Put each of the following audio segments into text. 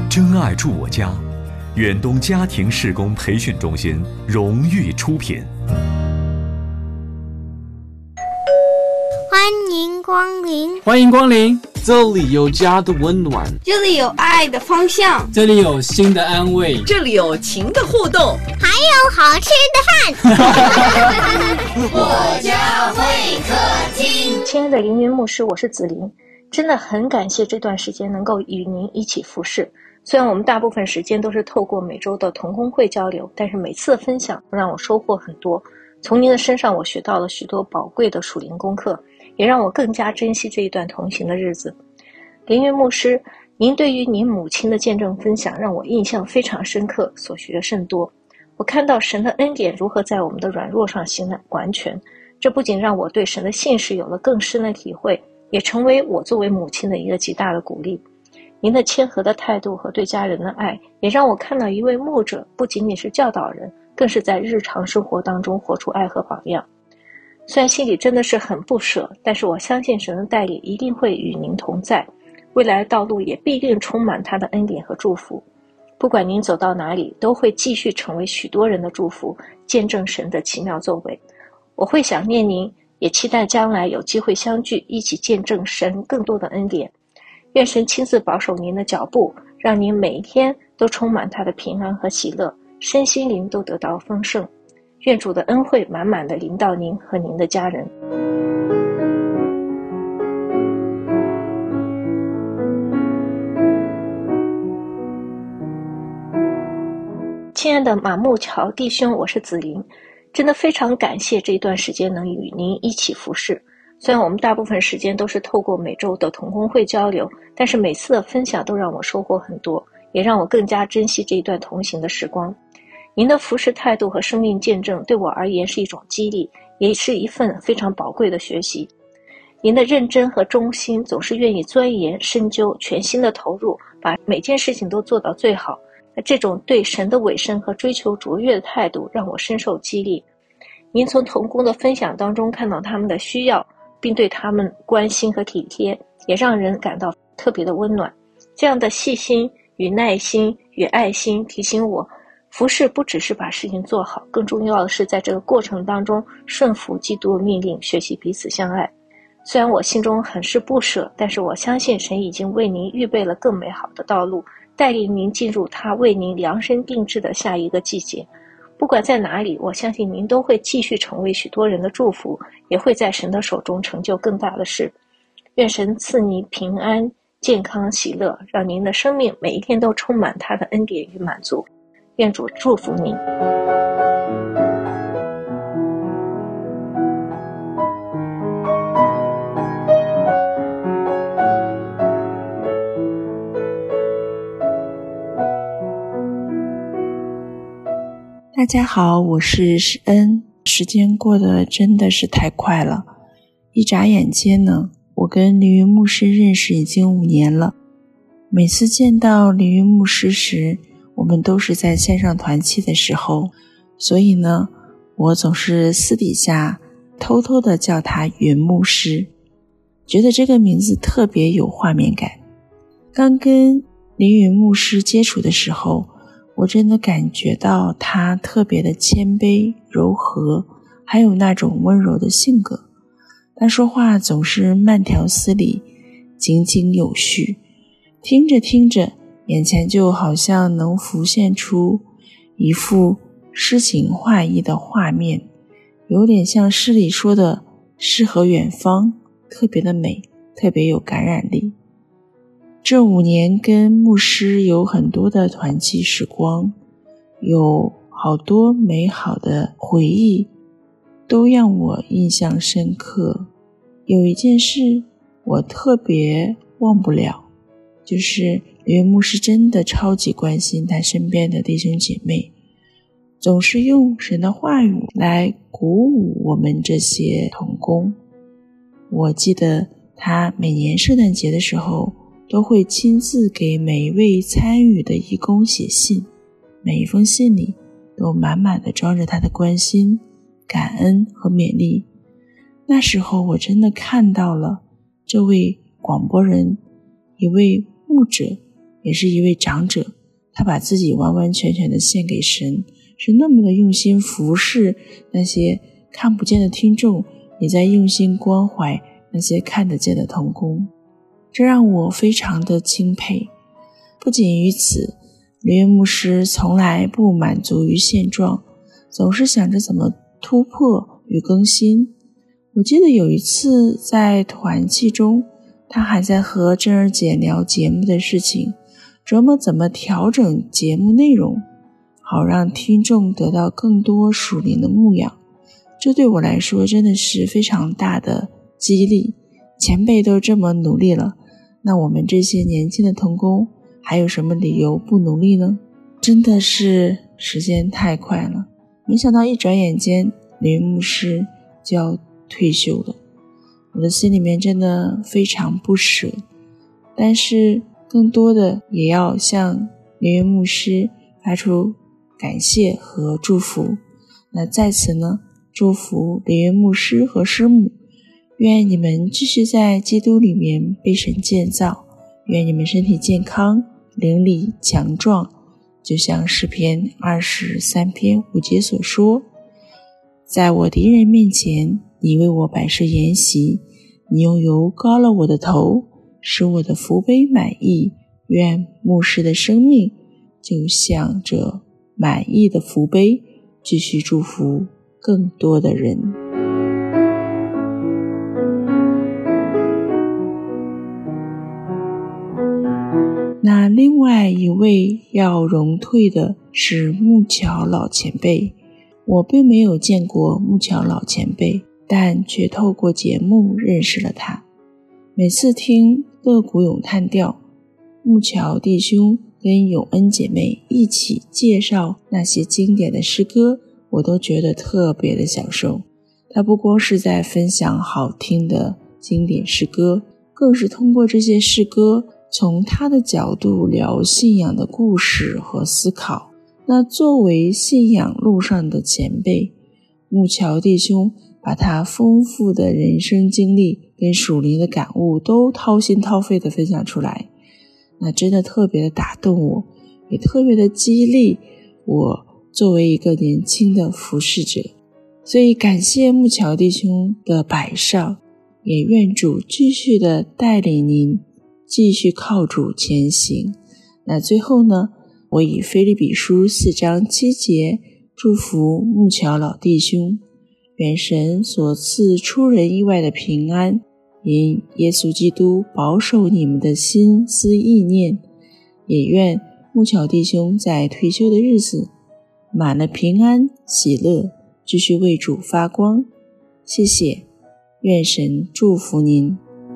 真爱住我家，远东家庭事工培训中心荣誉出品。 欢迎光临， 欢迎光临，这里有家的温暖， 这里有爱的方向， 这里有心的安慰， 这里有情的互动， 还有好吃的饭。 我家会客厅。 亲爱的凌云牧师，我是子琳，真的很感谢这段时间能够与您一起服侍。虽然我们大部分时间都是透过每周的同工会交流，但是每次的分享都让我收获很多。从您的身上我学到了许多宝贵的属灵功课，也让我更加珍惜这一段同行的日子。凌云牧师，您对于您母亲的见证分享让我印象非常深刻，所学甚多。我看到神的恩典如何在我们的软弱上行完全，这不仅让我对神的信实有了更深的体会，也成为我作为母亲的一个极大的鼓励。您的谦和的态度和对家人的爱，也让我看到一位牧者不仅仅是教导人，更是在日常生活当中活出爱和榜样。虽然心里真的是很不舍，但是我相信神的带领一定会与您同在，未来的道路也必定充满他的恩典和祝福。不管您走到哪里，都会继续成为许多人的祝福，见证神的奇妙作为。我会想念您，也期待将来有机会相聚，一起见证神更多的恩典。愿神亲自保守您的脚步，让您每一天都充满他的平安和喜乐，身心灵都得到丰盛。愿主的恩惠满满的临到您和您的家人。亲爱的马木桥弟兄，我是子琳，真的非常感谢这一段时间能与您一起服侍。虽然我们大部分时间都是透过每周的同工会交流，但是每次的分享都让我收获很多，也让我更加珍惜这一段同行的时光。您的服侍态度和生命见证对我而言是一种激励，也是一份非常宝贵的学习。您的认真和忠心，总是愿意钻研深究，全心的投入，把每件事情都做到最好。这种对神的委身和追求卓越的态度让我深受激励。您从同工的分享当中看到他们的需要，并对他们关心和体贴，也让人感到特别的温暖。这样的细心与耐心与爱心提醒我，服侍不只是把事情做好，更重要的是在这个过程当中顺服基督的命令，学习彼此相爱。虽然我心中很是不舍，但是我相信神已经为您预备了更美好的道路，带领您进入他为您量身定制的下一个季节。不管在哪里，我相信您都会继续成为许多人的祝福，也会在神的手中成就更大的事。愿神赐您平安、健康、喜乐，让您的生命每一天都充满他的恩典与满足。愿主祝福您。 大家好，我是施恩。时间过得真的是太快了，一眨眼间呢，我跟凌云牧师认识已经5年了。每次见到凌云牧师时，我们都是在线上团契的时候，所以呢，我总是私底下偷偷的叫他云牧师，觉得这个名字特别有画面感。刚跟凌云牧师接触的时候，我真的感觉到他特别的谦卑、柔和，还有那种温柔的性格。他说话总是慢条斯理，井井有序，听着听着，眼前就好像能浮现出一幅诗情画意的画面，有点像诗里说的诗和远方，特别的美，特别有感染力。这5年跟牧师有很多的团契时光，有好多美好的回忆，都让我印象深刻。有一件事我特别忘不了，就是凌云牧师真的超级关心他身边的弟兄姐妹，总是用神的话语来鼓舞我们这些同工。我记得他每年圣诞节的时候都会亲自给每一位参与的义工写信，每一封信里都满满的装着他的关心、感恩和勉励。那时候我真的看到了这位广播人，一位牧者也是一位长者，他把自己完完全全的献给神，是那么的用心服侍那些看不见的听众，也在用心关怀那些看得见的同工，这让我非常的钦佩。不仅于此，林岳牧师从来不满足于现状，总是想着怎么突破与更新。我记得有一次在团契中，他还在和珍儿姐聊节目的事情，琢磨怎么调整节目内容，好让听众得到更多属灵的牧养。这对我来说真的是非常大的激励，前辈都这么努力了，那我们这些年轻的同工还有什么理由不努力呢？真的是时间太快了，没想到一转眼间林牧师就要退休了，我的心里面真的非常不舍，但是更多的也要向林牧师发出感谢和祝福。那在此呢，祝福林牧师和师母，愿你们继续在基督里面被神建造，愿你们身体健康，灵里强壮，就像诗篇23篇5节所说，在我敌人面前，你为我摆设筵席，你用油膏了我的头，使我的福杯满溢。愿牧师的生命就像这满溢的福杯，继续祝福更多的人。那另外一位要荣退的是木桥老前辈，我并没有见过木桥老前辈，但却透过节目认识了他。每次听乐谷咏叹调，木桥弟兄跟永恩姐妹一起介绍那些经典的诗歌，我都觉得特别的享受。他不光是在分享好听的经典诗歌，更是通过这些诗歌从他的角度聊信仰的故事和思考。那作为信仰路上的前辈，木桥弟兄把他丰富的人生经历跟属灵的感悟都掏心掏肺的分享出来，那真的特别的打动我，也特别的激励我作为一个年轻的服侍者。所以感谢木桥弟兄的摆上，也愿主继续的带领您继续靠主前行。那最后呢，我以腓立比书4章7节祝福木桥老弟兄，愿神所赐出人意外的平安，因耶稣基督保守你们的心思意念，也愿木桥弟兄在退休的日子满了平安喜乐，继续为主发光。谢谢，愿神祝福您。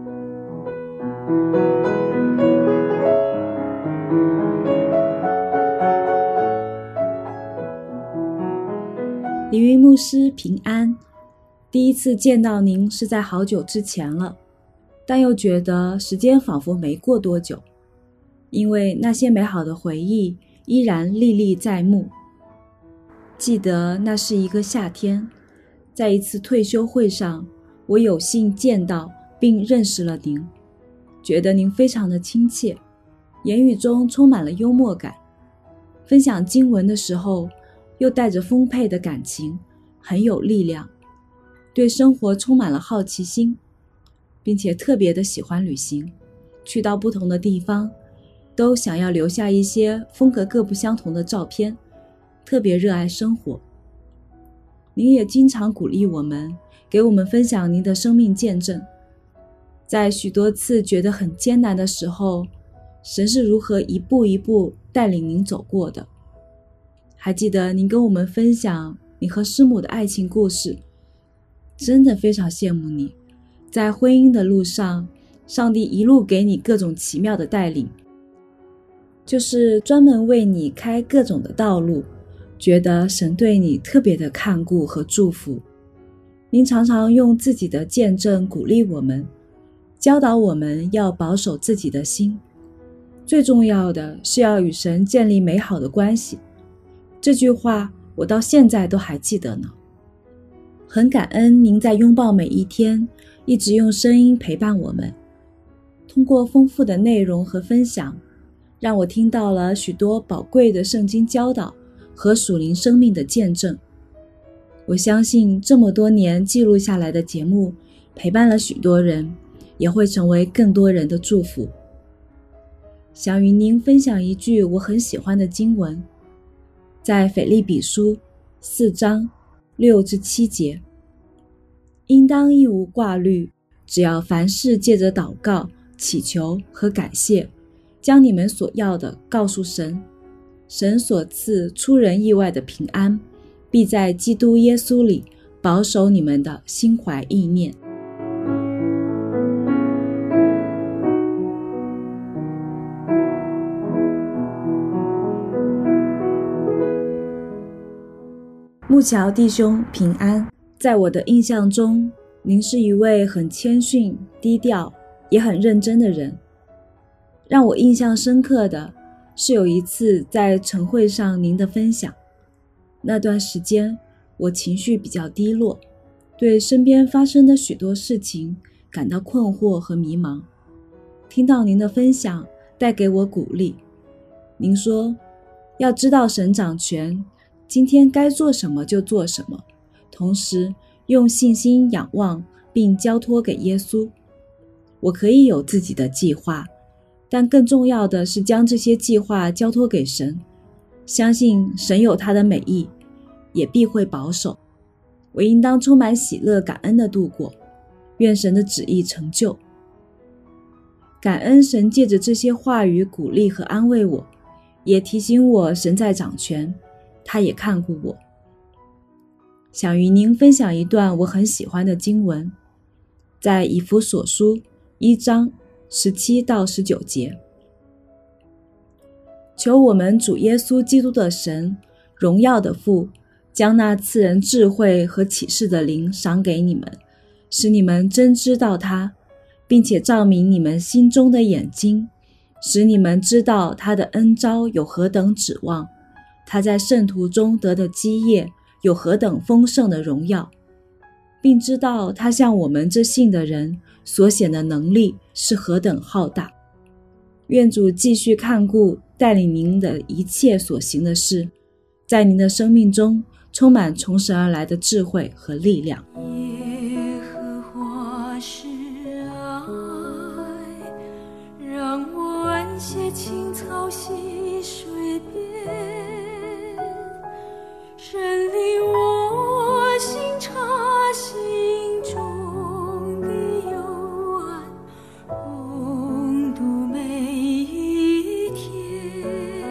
李云牧师平安，第一次见到您是在好久之前了，但又觉得时间仿佛没过多久，因为那些美好的回忆依然历历在目。记得那是一个夏天，在一次退休会上，我有幸见到并认识了您，觉得您非常的亲切，言语中充满了幽默感，分享经文的时候又带着丰沛的感情，很有力量，对生活充满了好奇心，并且特别的喜欢旅行，去到不同的地方都想要留下一些风格各不相同的照片，特别热爱生活。您也经常鼓励我们，给我们分享您的生命见证，在许多次觉得很艰难的时候，神是如何一步一步带领您走过的。还记得您跟我们分享你和师母的爱情故事，真的非常羡慕你，在婚姻的路上，上帝一路给你各种奇妙的带领，就是专门为你开各种的道路，觉得神对你特别的看顾和祝福。您常常用自己的见证鼓励我们，教导我们要保守自己的心，最重要的是要与神建立美好的关系。这句话我到现在都还记得呢。很感恩您在拥抱每一天，一直用声音陪伴我们，通过丰富的内容和分享， 让我听到了许多宝贵的圣经教导和属灵生命的见证。我相信这么多年记录下来的节目陪伴了许多人，也会成为更多人的祝福。想与您分享一句我很喜欢的经文，在腓立比书4章6至7节，应当一无挂虑，只要凡事借着祷告、祈求和感谢，将你们所要的告诉神，神所赐出人意外的平安，必在基督耶稣里保守你们的心怀意念。木桥弟兄平安，在我的印象中，您是一位很谦逊、低调，也很认真的人。让我印象深刻的是有一次在晨会上您的分享，那段时间我情绪比较低落，对身边发生的许多事情感到困惑和迷茫。听到您的分享，带给我鼓励。您说，要知道神掌权，今天该做什么就做什么，同时用信心仰望并交托给耶稣。我可以有自己的计划，但更重要的是将这些计划交托给神，相信神有他的美意，也必会保守。我应当充满喜乐感恩地度过，愿神的旨意成就。感恩神借着这些话语鼓励和安慰我，也提醒我神在掌权，他也看顾我。想与您分享一段我很喜欢的经文，在以弗所书1章17到19节，求我们主耶稣基督的神，荣耀的父，将那赐人智慧和启示的灵赏给你们，使你们真知道他，并且照明你们心中的眼睛，使你们知道他的恩召有何等指望，他在圣徒中得的基业有何等丰盛的荣耀，并知道他向我们这信的人所显的能力是何等浩大。愿主继续看顾带领您的一切所行的事，在您的生命中充满从神而来的智慧和力量。 耶和华是爱，让我安歇青草溪水边，神领我心察心中的幽暗，共度每一天。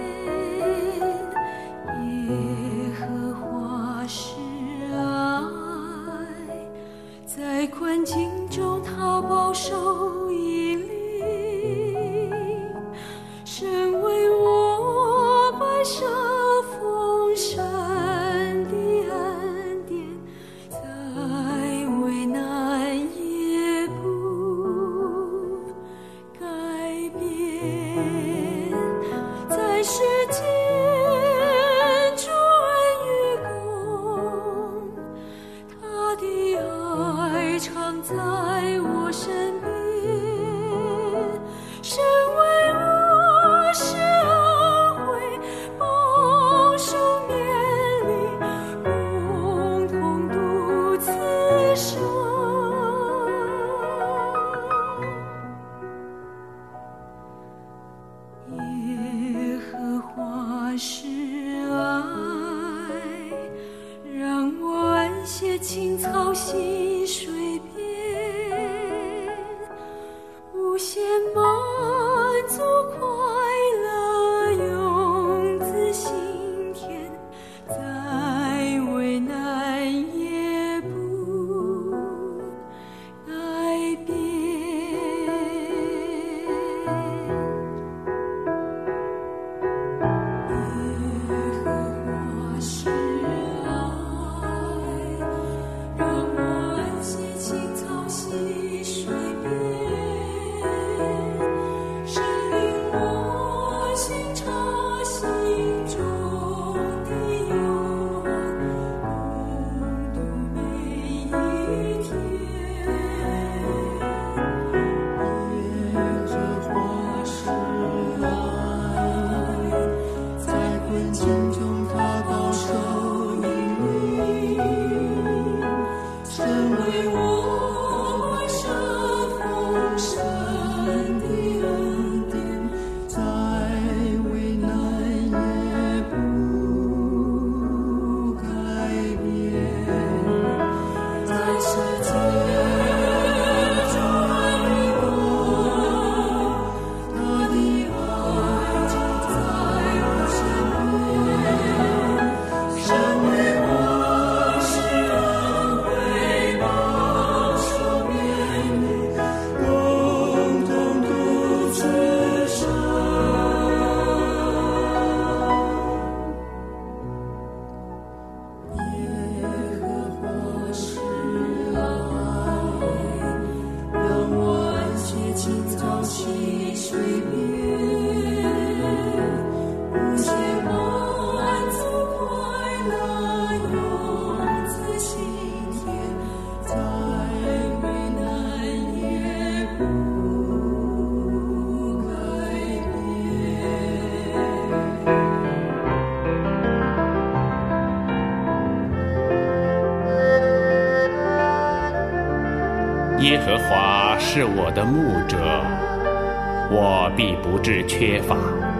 耶和华是爱，在困境中他保守引领，神为我摆设丰盛的恩典，在危难也不改变，在世间主恩与共，他的爱常在我身边，神为我施恩惠，保守年龄，共同度此生。耶和他是我的牧者，我必不致缺乏。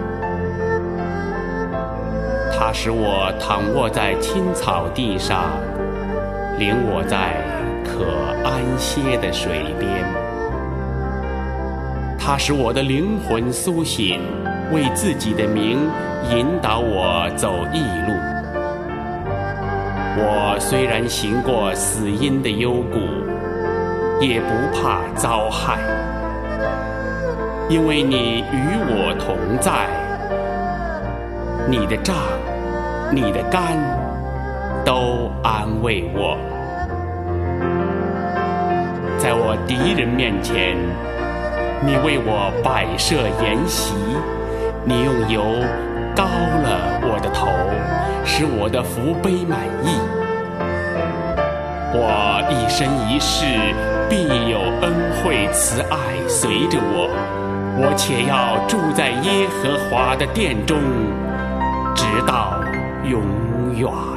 他使我躺卧在青草地上，领我在可安歇的水边。他使我的灵魂苏醒，为自己的名引导我走义路。我虽然行过死荫的幽谷，也不怕遭害，因为你与我同在，你的杖，你的竿都安慰我。在我敌人面前，你为我摆设筵席，你用油膏了我的头，使我的福杯满溢。我一生一世必有恩惠慈爱随着我，我且要住在耶和华的殿中，直到永远。